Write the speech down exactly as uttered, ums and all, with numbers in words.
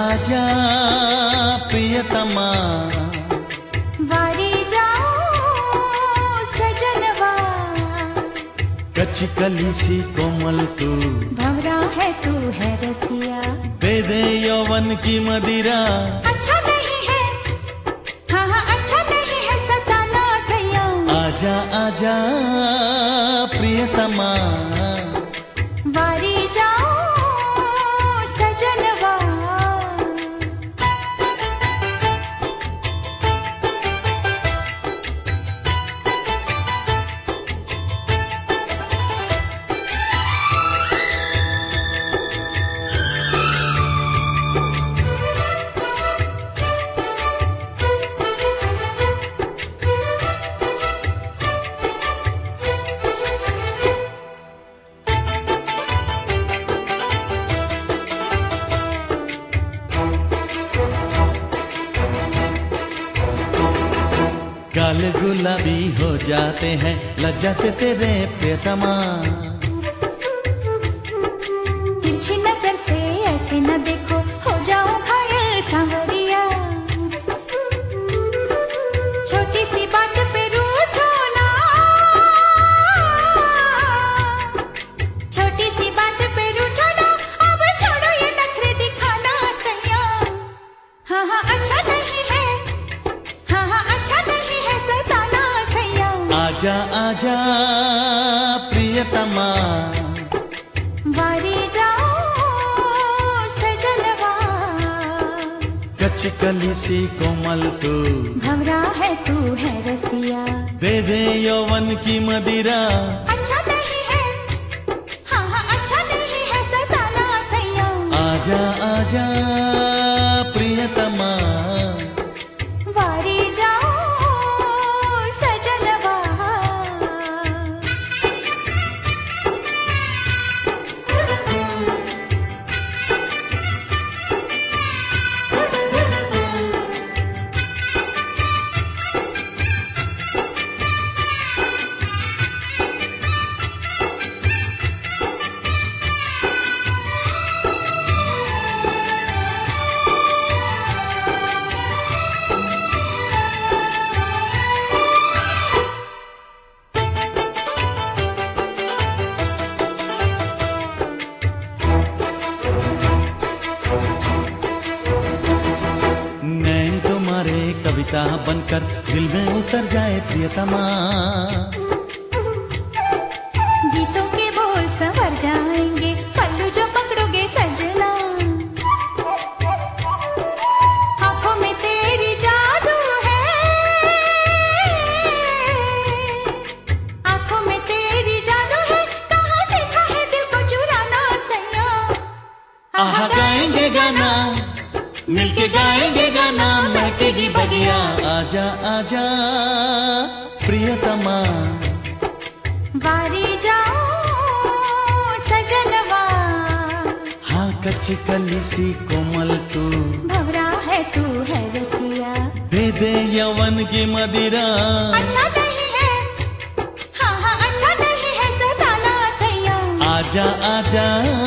आजा प्रियतमा, वारी जाओ सजनवा। कच्ची कली सी कोमल तू, भंवरा है तू है रसिया। दे दे यौवन की मदिरा। अच्छा नहीं है, हाँ हाँ अच्छा नहीं है सताना संयम। आजा आजा प्रियतमा, वारी जाओ सजनवा। गाल गुलाबी हो जाते हैं लज्जा से तेरे प्रियतमा। तिरछी नजर से ऐसे न देखो, हो जाऊं घायल सांवरिया। छोटी सी बात पे रूठो ना, छोटी सी बात पे रूठो ना। अब छोड़ो ये नखरे दिखाना संयम। हाँ हाँ अच्छा नहीं है, हाँ हाँ अच्छा नहीं है सताना संयम। आजा आजा प्रियतमा, वारी जाओ सजनवा। कच्ची कली सी कोमल तू, भंवरा है तू है रसिया। दे दे यौवन की मदिरा। अच्छा नहीं है, हाँ हाँ अच्छा नहीं है सताना संयम। आजा आजा प्रियतमा, वारी जाओ सजनवा। नैन तुम्हारे कविता बनकर दिल में उतर जाए प्रियतमा। गीतों के बोल संवर जाएंगे, पल्लू जो पकड़ोगे सजना। आंखों में तेरी जादू है, आंखों में तेरी जादू है। कहाँ सीखा है दिल को चुराना संयम। आहा गाएंगे गाना, मिलके गाएंगे गाना, महकेगी बगिया। आजा आजा प्रियतमा, वारी जाओ सजनवा। हाँ कच्ची कली सी कोमल तू, भंवरा है तू है रसिया। दे दे यौवन की मदिरा। अच्छा नहीं है, हाँ हाँ अच्छा नहीं है सताना संयम। आजा आजा